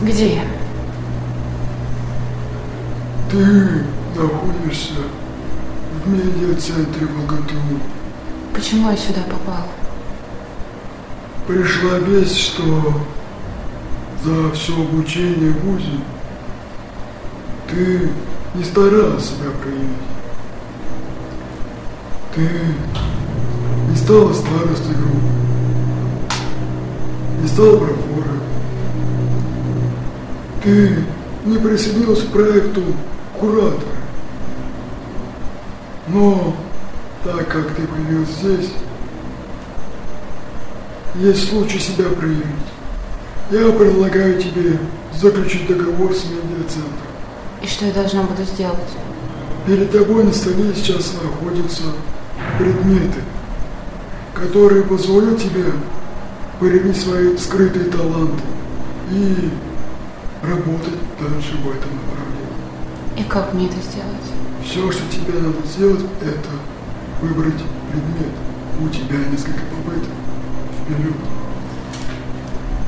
Где я? Ты находишься в медиацентре ВГТУ. Почему я сюда попала? Пришла весть, что за все обучение в ВУЗе ты не старалась себя проявить. Ты не стала старостой группы, не стала профором. Ты не присоединилась к проекту куратора. Но так как ты появилась здесь, есть случай себя проявить. Я предлагаю тебе заключить договор с медиацентром. И что я должна буду сделать? Перед тобой на столе сейчас находятся предметы, которые позволят тебе проявить свои скрытые таланты и работать дальше в этом направлении. И как мне это сделать? Все, что тебе надо сделать, это выбрать предмет. У тебя несколько попыток. Вперед!